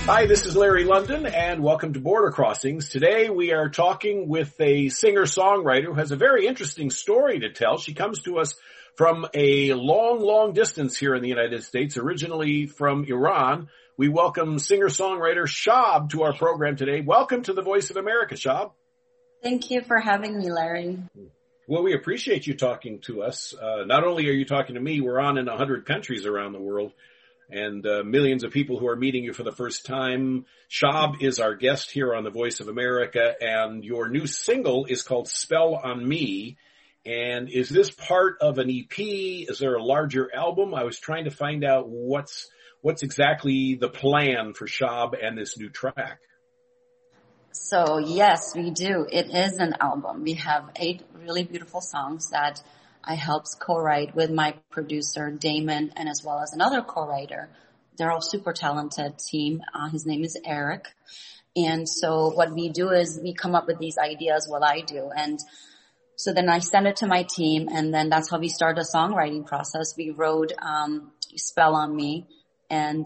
Hi, this is Larry London, and welcome to Border Crossings. Today we are talking with a singer-songwriter who has a very interesting story to tell. She comes to us from a long distance here in the United States, originally from Iran. We welcome singer-songwriter Shab to our program today. Welcome to the Voice of America, Shab. Thank you for having me, Larry. Well, we appreciate you talking to us. Not only are you talking to me, we're on in 100 countries around the world. And millions of people who are meeting you for the first time. Shab is our guest here on the Voice of America, and your new single is called Spell on Me. And is this part of an EP? Is there a larger album? I was trying to find out what's exactly the plan for Shab and this new track. So yes, we do. It is an album. We have 8 really beautiful songs that I helped co-write with my producer, Damon, and as well as another co-writer. They're all super talented team. His name is Eric. And so what we do is we come up with these ideas, what I do. And so then I send it to my team, and then that's how we start the songwriting process. We wrote Spell on Me. And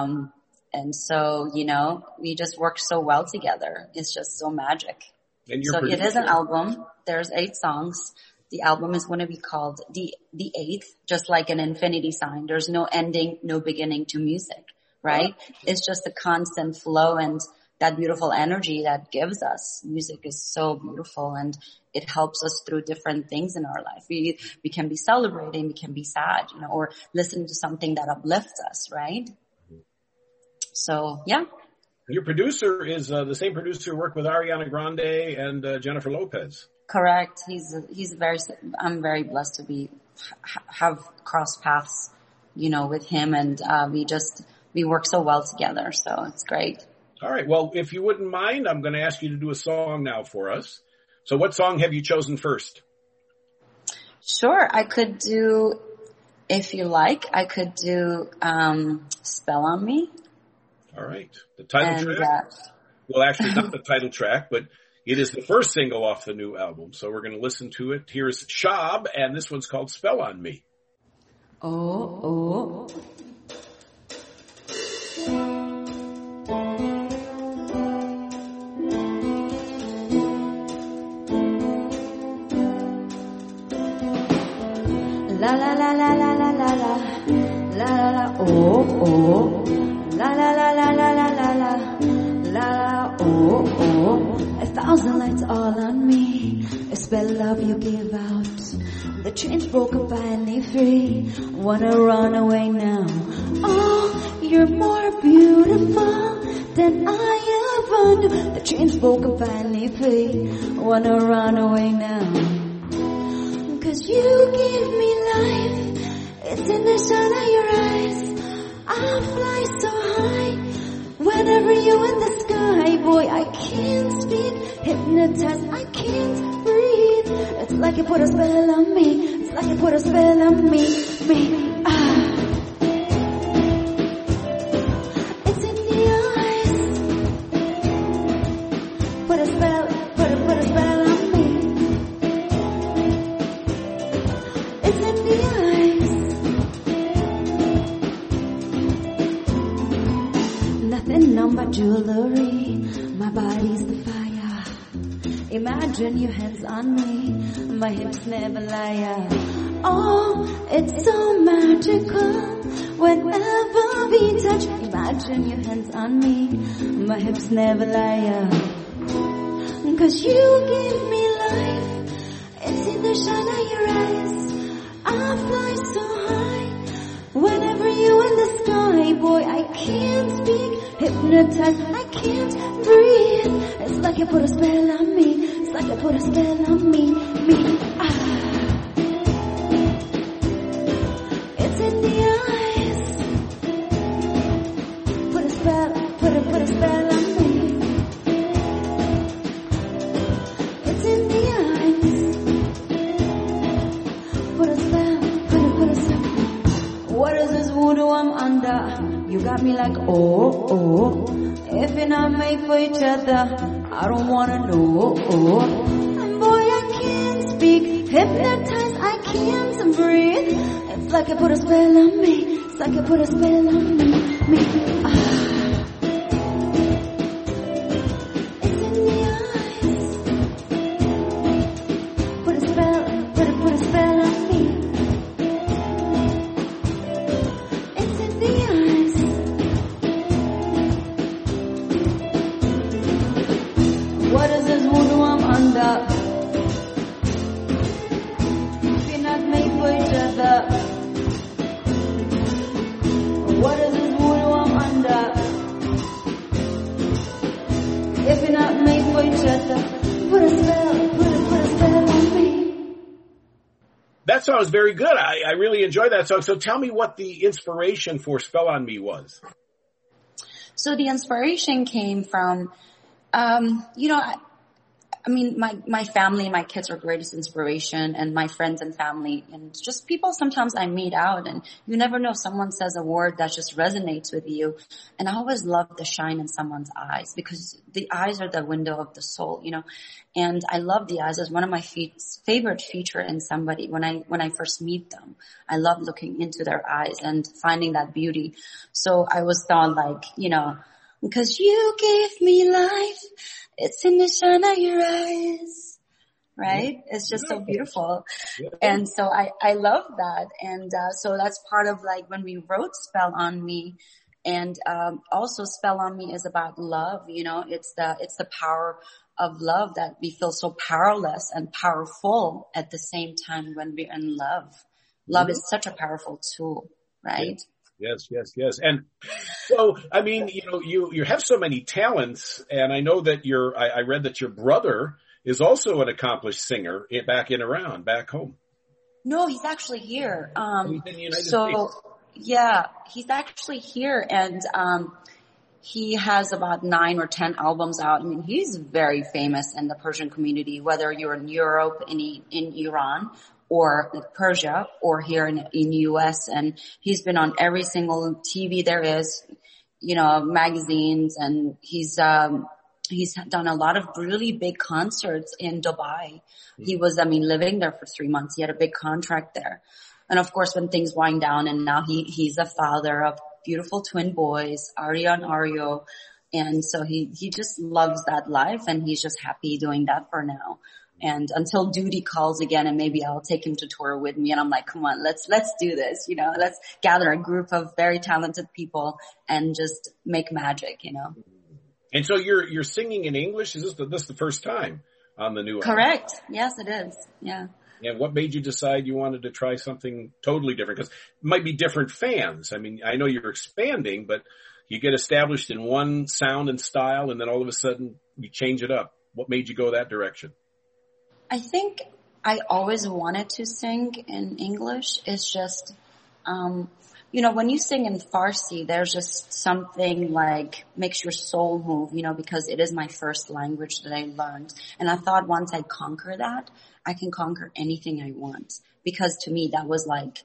so, you know, we just work so well together. It's just so magic. So it is an album. There's 8 songs. The album is going to be called the 8th, just like an infinity sign. There's no ending, no beginning to music, right? It's just a constant flow and that beautiful energy that gives us. Music is so beautiful and it helps us through different things in our life. We can be celebrating, we can be sad, you know, or listening to something that uplifts us, right? So, yeah. Your producer is the same producer who worked with Ariana Grande and Jennifer Lopez. Correct. I'm very blessed to have crossed paths, you know, with him, and we work so well together. So it's great. All right. Well, if you wouldn't mind, I'm going to ask you to do a song now for us. So what song have you chosen first? Well, Spell on Me. All right. The title track. Well, actually not the title track, but it is the first single off the new album, so we're going to listen to it. Here's Shab, and this one's called Spell on Me. Oh. La la la la la la la la la la la oh la la la la la la la la la oh. 1,000 lights all on me, a spell of you give out. The chains broken, finally free, wanna run away now. Oh, you're more beautiful than I ever knew. The chains broken, finally free, wanna run away now. 'Cause you give me life, it's in the shine of your eyes. I fly so high. Whenever you're in the sky, boy, I can't speak, hypnotized, I can't breathe. It's like you put a spell on me, it's like you put a spell on me. It's in the eyes, put a spell on me. It's in the eyes. Nothing on my jewelry, my body's the fire. Imagine your hands on me, my hips never lie. Oh, it's so magical whenever we touch. Imagine your hands on me, my hips never lie. 'Cause you give me life, it's in the shine of your eyes. I fly so high, whenever you're in the sky, boy, I can't speak, hypnotized, I can't breathe. It's like you put a spell on me, it's like you put a spell on me. It's in the eyes, put a spell on me. It's in the eyes, put a spell. What is this voodoo I'm under? You got me like, oh. If you're not made for each other, I don't wanna know. And boy, I can't speak, hypnotized, I can't breathe. It's like you put a spell on me, it's like you put a spell on me. What is this voodoo I'm under? We're not made for each other. What is this voodoo I'm under? If we're not made for each other, put a spell on me. That song is very good. I really enjoy that song. So tell me what the inspiration for Spell on Me was. So the inspiration came from, my family, my kids are greatest inspiration, and my friends and family, and just people sometimes I meet out, and you never know, someone says a word that just resonates with you. And I always love the shine in someone's eyes, because the eyes are the window of the soul, and I love the eyes as one of my favorite feature in somebody. When I first meet them, I love looking into their eyes and finding that beauty. So I was thought because you gave me life, it's in the shine of your eyes, right? It's just so beautiful. And so I love that. And, so that's part of when we wrote Spell on Me. And, also Spell on Me is about love, it's the power of love, that we feel so powerless and powerful at the same time when we're in love. Love is such a powerful tool, right? Yes. And so, you have so many talents, and I know that I read that your brother is also an accomplished singer back home. No, he's actually here. He's in the United States. Yeah, he's actually here, and, he has about 9 or 10 albums out. He's very famous in the Persian community, whether you're in Europe, in Iran, or Persia, or here in US. And he's been on every single TV there is, magazines, and he's done a lot of really big concerts in Dubai. He was, living there for 3 months. He had a big contract there. And of course, when things wind down, and now he's a father of beautiful twin boys, Arya and Aryo. And so he just loves that life, and he's just happy doing that for now. And until duty calls again, and maybe I'll take him to tour with me. And I'm like, come on, let's do this, let's gather a group of very talented people and just make magic, And so you're singing in English? Is this the first time on the new album? Correct. Yes, it is. Yeah. And what made you decide you wanted to try something totally different? Because it might be different fans. I know you're expanding, but you get established in one sound and style, and then all of a sudden you change it up. What made you go that direction? I think I always wanted to sing in English. It's just, when you sing in Farsi, there's just something makes your soul move, because it is my first language that I learned. And I thought once I conquer that, I can conquer anything I want. Because to me, that was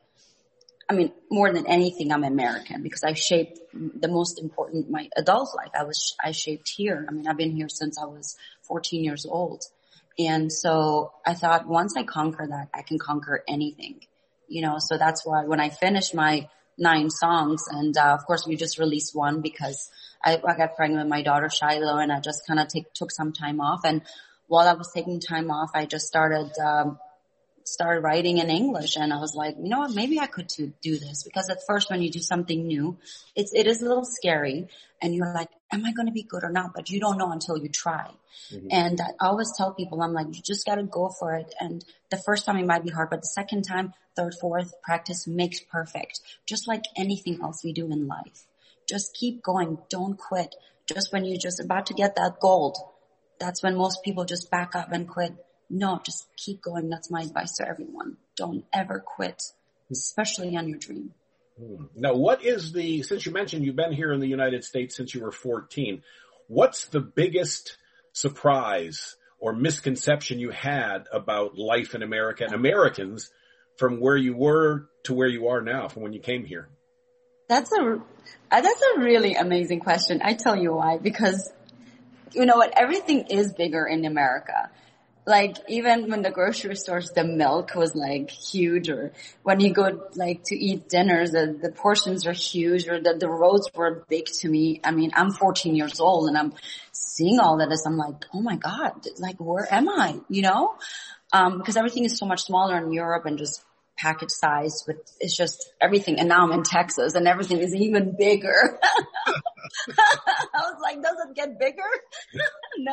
more than anything, I'm American, because I shaped the most important, my adult life. I shaped here. I've been here since I was 14 years old. And so I thought once I conquer that, I can conquer anything, so that's why when I finished my 9 songs, and, of course we just released one because I got pregnant with my daughter Shiloh, and I just kind of took some time off. And while I was taking time off, I just started writing in English, and I was like, you know what, maybe I could do this, because at first when you do something new, it is a little scary, and you're like, am I going to be good or not? But you don't know until you try. Mm-hmm. And I always tell people, I'm like, you just got to go for it. And the first time it might be hard, but the second time, third, fourth, practice makes perfect. Just like anything else we do in life. Just keep going. Don't quit. Just when you're just about to get that gold, that's when most people just back up and quit. No, just keep going. That's my advice to everyone. Don't ever quit, especially on your dream. Now, since you mentioned you've been here in the United States since you were 14, what's the biggest surprise or misconception you had about life in America and Americans from where you were to where you are now, from when you came here? That's a really amazing question. I tell you why, because you know what? Everything is bigger in America. Even when the grocery stores, the milk was huge, or when you go to eat dinners, the portions are huge, or the roads were big to me. I'm 14 years old and I'm seeing all of this. I'm like, oh my God, where am I? Because everything is so much smaller in Europe and just package size it's just everything. And now I'm in Texas and everything is even bigger. I was like, does it get bigger? No.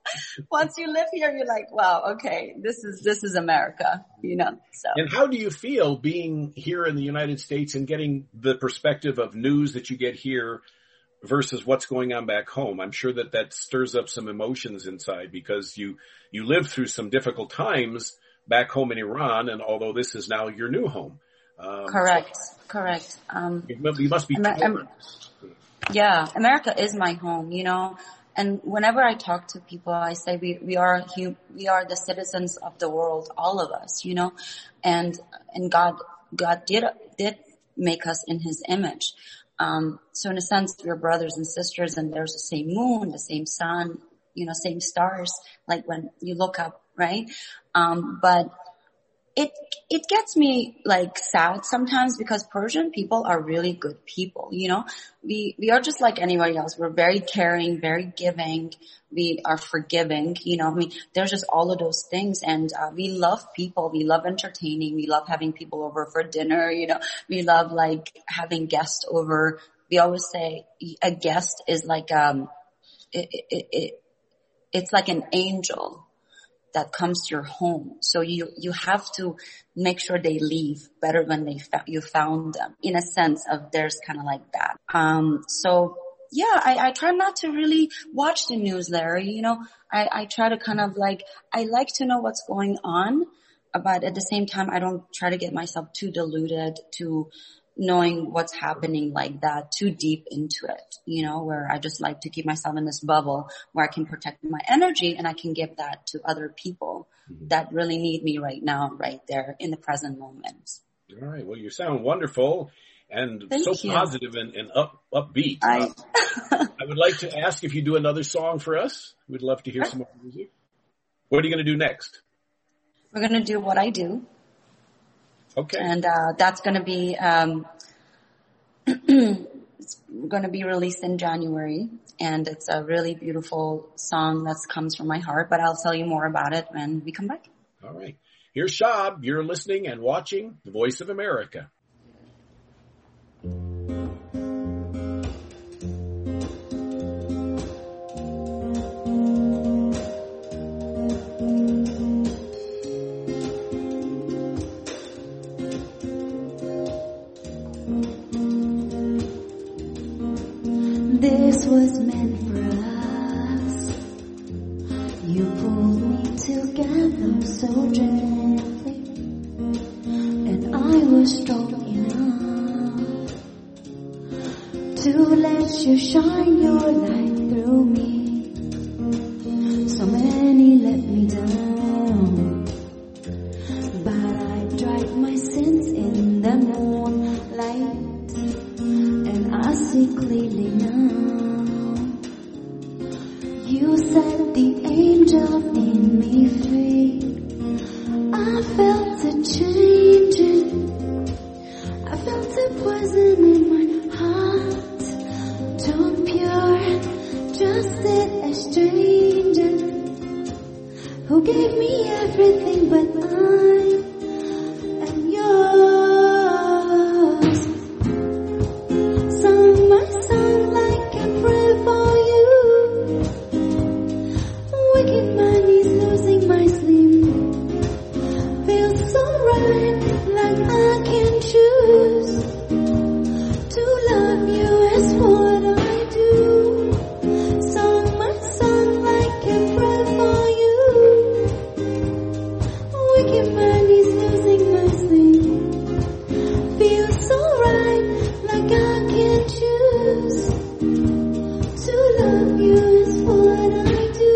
once you live here, you're like, wow, okay, this is America, so. And how do you feel being here in the United States and getting the perspective of news that you get here versus what's going on back home? I'm sure that stirs up some emotions inside because you lived through some difficult times back home in Iran, and although this is now your new home. Correct. You must be torn. Yeah, America is my home, and whenever I talk to people, I say we are the citizens of the world, all of us, and God did make us in His image. So in a sense, we're brothers and sisters, and there's the same moon, the same sun, same stars, like when you look up, right? But it gets me like sad sometimes because Persian people are really good people, We are just like anybody else. We're very caring, very giving. We are forgiving, there's just all of those things. And, we love people. We love entertaining. We love having people over for dinner, We love like having guests over. We always say a guest is like, it's like an angel that comes to your home. So you have to make sure they leave better than you found them, in a sense of there's kind of like that. So yeah, I try not to really watch the news, Larry. I try to kind of like, I like to know what's going on, but at the same time, I don't try to get myself too deluded to knowing what's happening like that, too deep into it, where I just like to keep myself in this bubble where I can protect my energy and I can give that to other people that really need me right now, right there in the present moment. All right. Well, you sound wonderful and Thank you. Positive and upbeat. I would like to ask if you do another song for us. We'd love to hear some more music. What are you going to do next? We're going to do What I Do. Okay. And that's going to be it's going to be released in January, and it's a really beautiful song that comes from my heart, but I'll tell you more about it when we come back. All right. Here's Shab. You're listening and watching The Voice of America. This was meant for us. You pulled me together so gently, and I was strong enough to let you shine your light through me. So many let me down, but I dried my sins in the moonlight, and I see clearly now. You set the angel in me free. I felt it changing. I felt the poison in my heart. Too pure, just a stranger who gave me everything, but I am yours. Sung my song like a prayer for you. Waking my knees, losing my sleep. Feels so right, like I can choose to love you is what I do. Sung my song like a prayer for you. Waking my knees, losing my sleep. Feels so right, like I can choose to love you is what I do.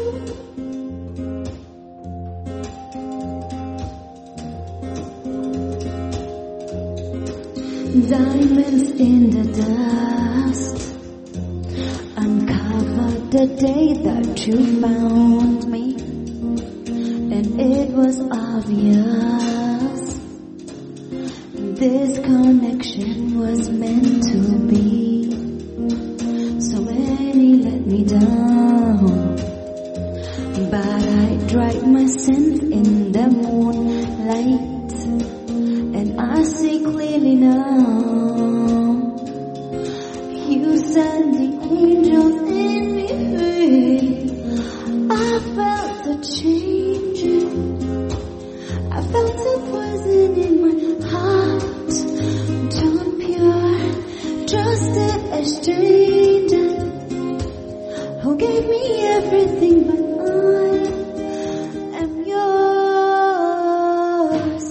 Diamonds in the dust uncovered the day that you found me, and it was obvious this connection was meant to be. So many let me down, but I dried my sins in the moonlight, and I see clearly now. You sent the angels in me free. I felt the changing. I felt the poison in my heart, turned pure, just a stranger who gave me everything, but I am yours.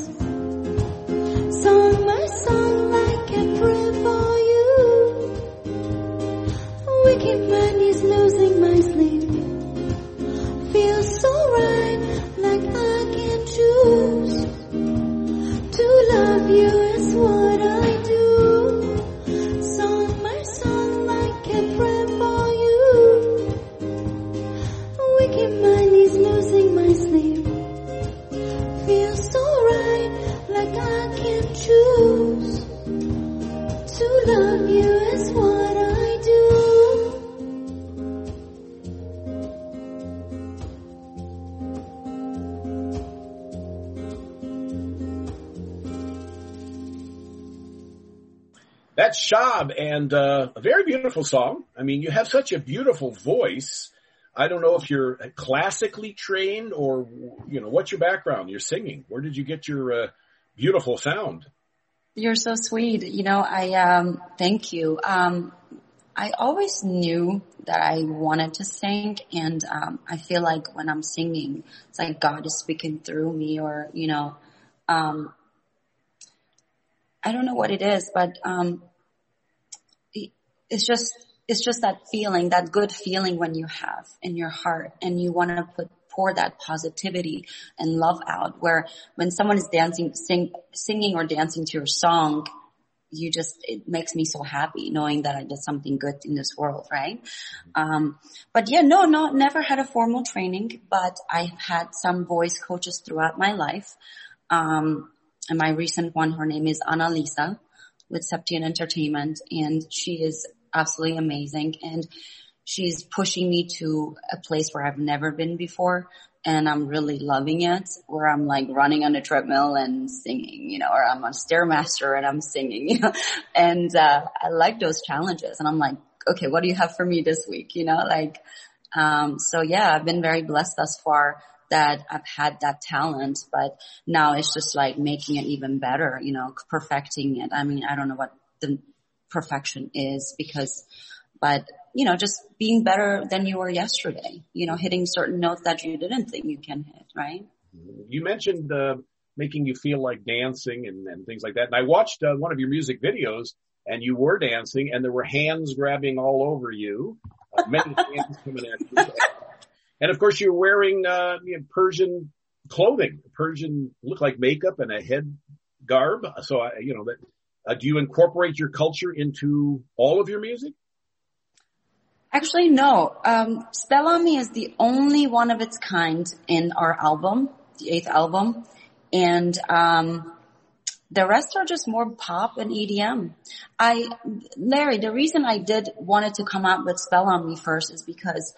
Song my song like a prayer for you. Waking my knees, losing my sleep. Feels so right, like I can choose. To love you is what I do. Song my song like a prayer for you. Waking my knees, losing my sleep. Feels so right, like I can choose. To love you is what I do. That's Shab, and a very beautiful song. I mean, you have such a beautiful voice. I don't know if you're classically trained or, what's your background? You're singing. Where did you get your beautiful sound? You're so sweet. I thank you. I always knew that I wanted to sing, and I feel like when I'm singing, it's like God is speaking through me, or I don't know what it is, but it's just that feeling, that good feeling when you have in your heart, and you want to pour that positivity and love out. Where when someone is singing or dancing to your song, it makes me so happy knowing that I did something good in this world, right? But yeah, never had a formal training, but I've had some voice coaches throughout my life. And my recent one, her name is Annalisa with Septian Entertainment, and she is absolutely amazing. And she's pushing me to a place where I've never been before, and I'm really loving it, where I'm like running on a treadmill and singing, or I'm on Stairmaster and I'm singing, and I like those challenges. And I'm like, okay, what do you have for me this week? So yeah, I've been very blessed thus far that I've had that talent, but now it's just like making it even better, perfecting it. I mean, I don't know what the perfection is but just being better than you were yesterday, hitting certain notes that you didn't think you can hit, right? You mentioned making you feel like dancing and things like that. And I watched one of your music videos, and you were dancing, and there were hands grabbing all over you, many hands coming at you. And of course, you're wearing Persian clothing. Persian look like makeup and a head garb. So, do you incorporate your culture into all of your music? Actually, no. Spell on Me is the only one of its kind in our album, the 8th album. And the rest are just more pop and EDM. Larry, the reason I wanted to come out with Spell on Me first is because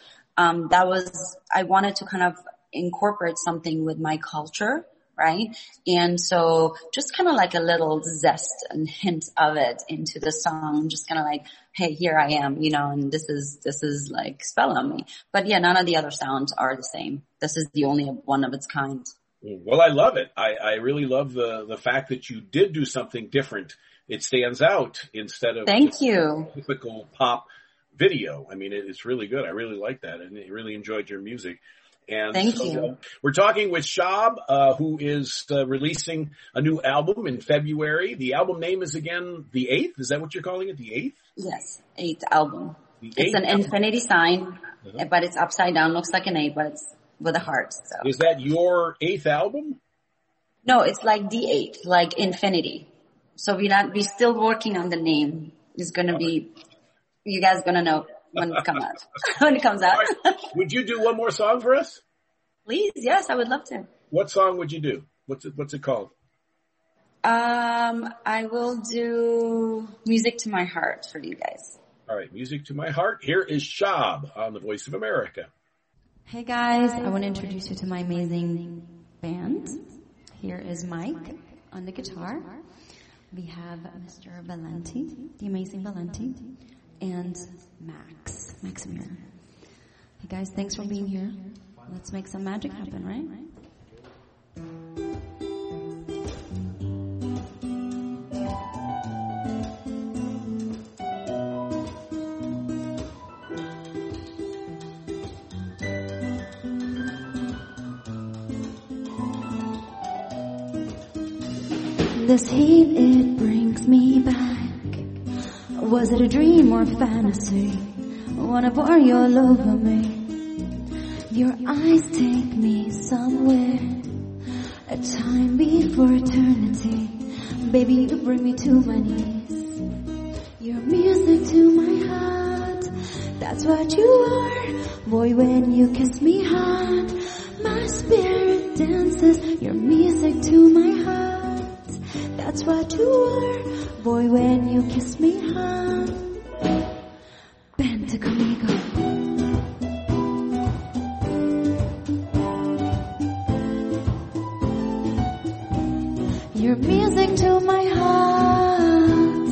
I wanted to kind of incorporate something with my culture, right? And so just kind of like a little zest and hint of it into the song, just kind of like, hey, here I am, and this is like Spell on Me. But yeah, none of the other sounds are the same. This is the only one of its kind. Well, I love it. I really love the fact that you did do something different. It stands out instead of Thank you. Typical pop video. I mean, it's really good. I really like that, and I really enjoyed your music. And thank you. We're talking with Shab, who is releasing a new album in February. The album name is again The 8th. Is that what you're calling it? The 8th? Yes, 8th album. It's an infinity sign, but it's upside down. Looks like an 8, but it's with a heart. So. Is that your 8th album? No, it's like the 8th, like infinity. So we're still working on the name. It's gonna be. You guys gonna know when it comes out. When it comes out. Right. Would you do one more song for us? Please, yes, I would love to. What song would you do? What's it called? I will do Music to My Heart for you guys. All right, Music to My Heart. Here is Shab on the Voice of America. Hey guys, I want to introduce you to my amazing band. Here is Mike on the guitar. We have Mr. Valenti, the amazing Valenti, and Maximir. Hey guys, thanks for being here. let's make some magic happen, right? This heat, it brings me back. Was it a dream or fantasy? Wanna pour your love on me. Your eyes take me somewhere. A time before eternity. Baby, you bring me to my knees. Your music to my heart. That's what you are. Boy, when you kiss me hard, my spirit dances. Your music to my heart. That's what you are, boy, when you kiss me hard. Vente conmigo. Your music to my heart.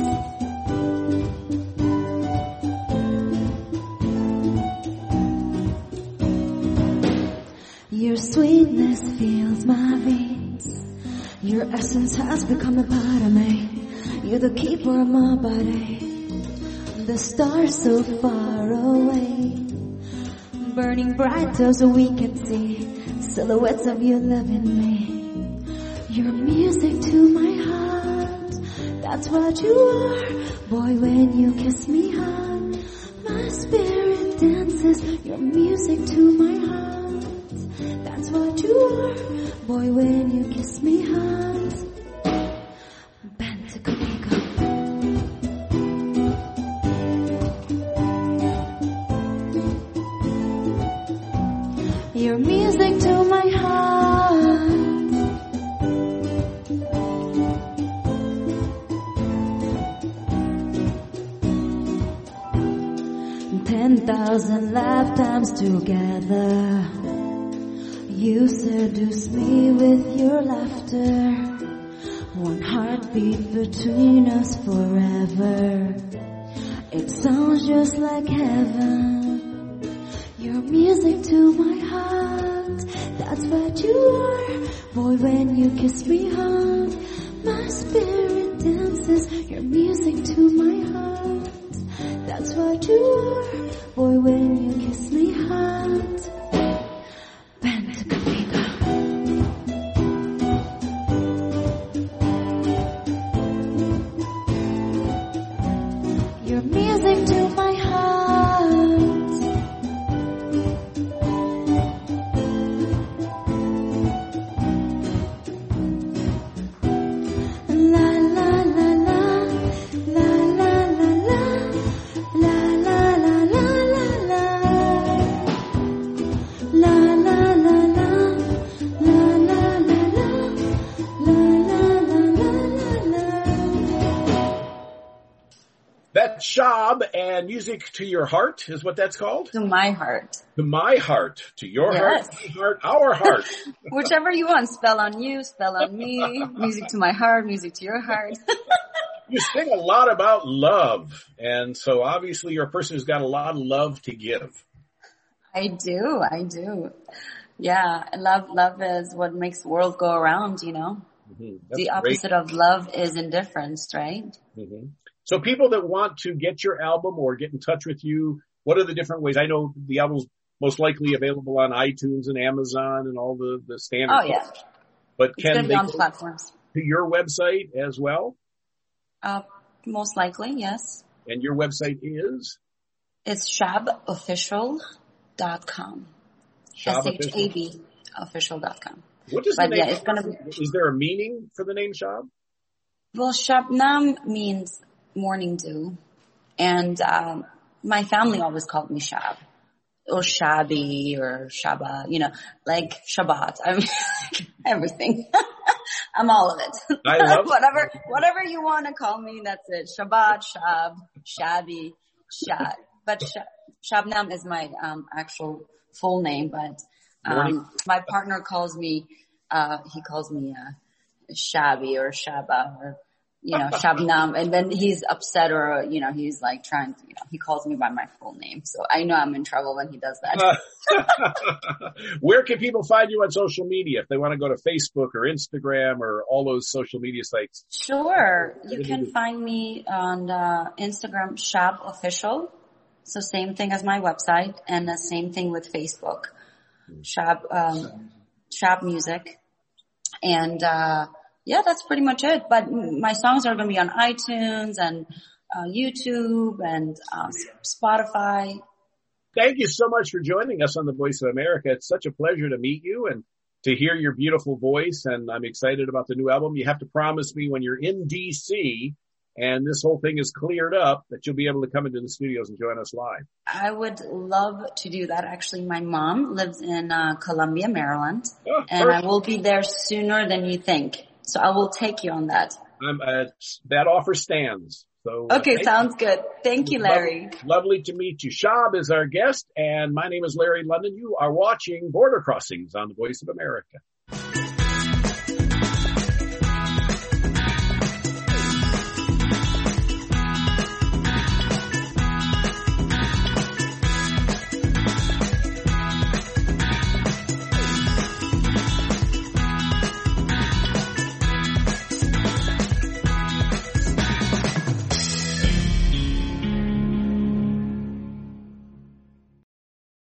Your sweetness fills my veins. Your essence has become a part of me. You're the keeper of my body. The stars so far away, burning brighter so we can see silhouettes of you loving me. Your music to my heart. That's what you are. Boy, when you kiss me hard, my spirit dances. Your music to my heart. That's what you are. Boy, when you kiss me hard. Vente conmigo. Your music to my heart. 10,000 lifetimes together. You seduce me with your laughter. One heartbeat between us forever. It sounds just like heaven. Your music to my heart. That's what you are. Boy, when you kiss me hard, my spirit dances. Your music to my heart. That's what you are. Boy, when you kiss me hard. Vente conmigo. Your music to my heart. La la la la, la la la la, la la la la la la. La la la la, la la la la, la la la la. That's Shab, and Music to Your Heart is what that's called? To my heart. To my heart. To your Yes. heart, my heart, our heart. Whichever you want. Spell on you, spell on me. Music to my heart, music to your heart. You sing a lot about love, and so obviously you're a person who's got a lot of love to give. I do. Yeah, love is what makes the world go around, you know. Mm-hmm. The opposite of love is indifference, right? Mm-hmm. So people that want to get your album or get in touch with you, what are the different ways? I know the album's most likely available on iTunes and Amazon and all the standard. Oh, yeah. But It's can going to they be on go platforms. to your website as well? Most likely, yes. And your website is? It's shabofficial.com. Shab Official? SHAB official.com. What does But the yeah, name, it's going to be, is there a meaning for the name Shab? well, Shabnam means morning dew. And, my family always called me Shab. Or Shabby or Shaba, you know, like Shabbat. I mean, everything. I'm all of it. I love whatever you want to call me, that's it. Shabbat, Shab, Shabby, Shad. But Shabnam is my, actual full name, but, my partner calls me, he calls me, Shabby or Shaba or, Shabnam, and then he's upset or, he's like trying to, he calls me by my full name. So I know I'm in trouble when he does that. Where can people find you on social media if they want to go to Facebook or Instagram or all those social media sites? Sure. You can find me on Instagram, Shab Official. So same thing as my website, and the same thing with Facebook, Shab Music. And, that's pretty much it. But my songs are going to be on iTunes and YouTube and Spotify. Thank you so much for joining us on The Voice of America. It's such a pleasure to meet you and to hear your beautiful voice. And I'm excited about the new album. You have to promise me when you're in D.C. and this whole thing is cleared up that you'll be able to come into the studios and join us live. I would love to do that. Actually, my mom lives in Columbia, Maryland, and I will be there sooner than you think. So I will take you on that. That offer stands. So okay, sounds good. Thank you, Larry. Lovely to meet you. Shab is our guest, and my name is Larry London. You are watching Border Crossings on The Voice of America.